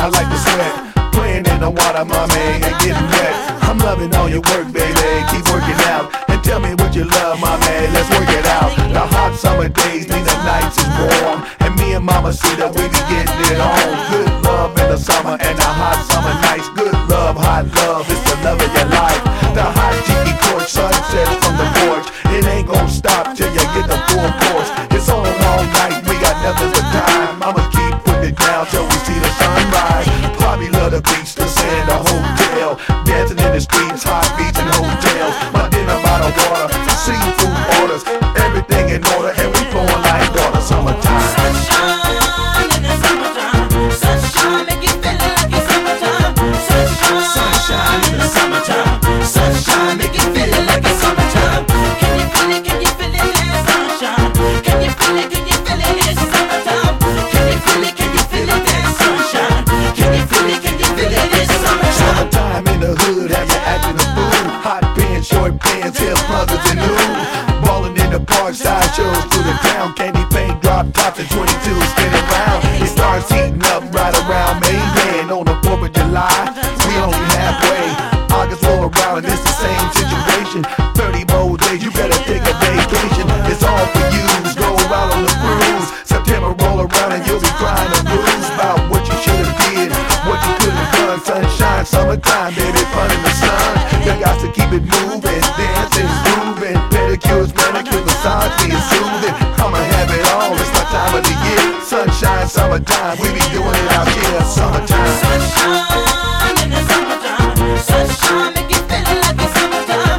I like to sweat, playing in the water, mommy, and getting wet. I'm loving all your work, baby, keep working out. And tell me what you love, mommy, let's work it out. The hot summer days mean the nights is warm, and me and mama see that we be getting it on. Good love in the summer and the hot summer nights. Good love, hot love, it's the love of your life. The hot tiki torch, sunset from the porch. It ain't gon' stop till you get the full course. It's on all night, we got nothing but time. I'ma keep putting it down till we see the sunrise. Probably love the beach, the sand, the hotel. Dancing in the streets, hot beach and hotels. My dinner bottle water, seafood orders. Everything in order and we flowing like water. Summertime. Sunshine in the summertime. Sunshine make you feel like it's summertime. Sunshine in the summertime. Sunshine make you feel like it's summertime. Can you feel it? Can you feel it? It's sunshine. Can you feel it? Can you feel it? It's summertime. Can you feel it? Can you feel it? It's sunshine. Can you feel it? Can you feel it? It's summertime. Summertime in the hood, have you acting a fool? Hot pants, short pants, hip pluggers and new. Ballin' in the park, side shows through the town. Candy paint, drop tops and 22 spinning round. It starts heating up right around May. And on the 4th of July, we only halfway. August roll around and it's the same situation. 30 more days, you better take a vacation. It's all for you, go out on the cruise. September roll around and you'll be crying the blues about what you should've did, what you could've done. Sunshine, summertime, baby, fun in the sun. You got to keep it moving, dancing, grooving. Pedicures, manicures, massage being soothing. I'ma have it all, it's my time of the year. Sunshine, summertime, we be doing it out here. Summertime. Sunshine in the summertime. Sunshine make you feel like it's summertime.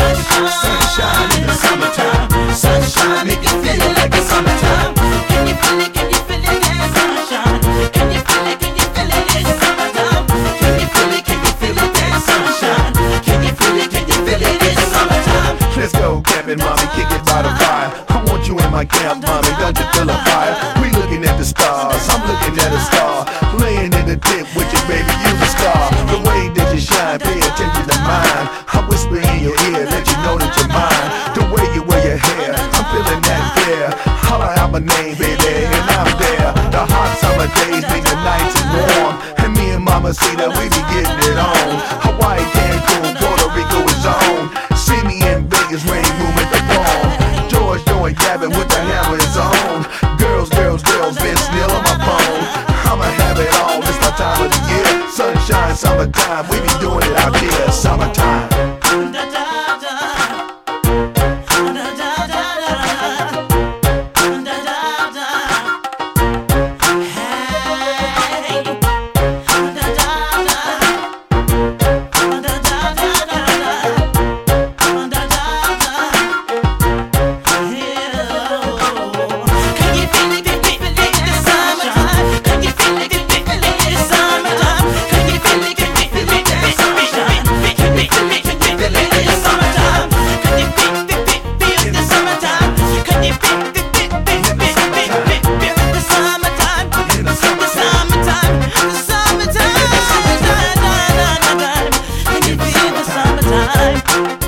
Sunshine in the summertime. Sunshine make you feel like it's summertime. Can you feel it? Can you feel it? It's sunshine. Can you feel it? Can you feel it? It's summertime. Can you feel it? Can you feel it? It's sunshine. Can you feel it? Can you feel it? It's summertime. Let's go camping, mommy, kick it by the fire. I want you in my camp, mommy, don't you feel a fire? We looking at the stars, I'm looking at a star. Laying in the dip with you, baby, you the star. The way that you shine, pay attention to mine. I whisper in your ear, let you know that you're mine. The way you wear your hair, I'm feeling that there. Holla out my name, baby, and I'm there. The hot summer days make the nights is warm, and me and mama see that we be getting it on. Hawaii, Cancun, Puerto Rico is on. See me in Vegas, rain room at the barn. George doing Gavin with the hammer is on. Girls, girls, girls, been still on my phone. I'ma have it all, it's my time of the year. Sunshine, summertime, we be doing it out here. Summertime. Summertime.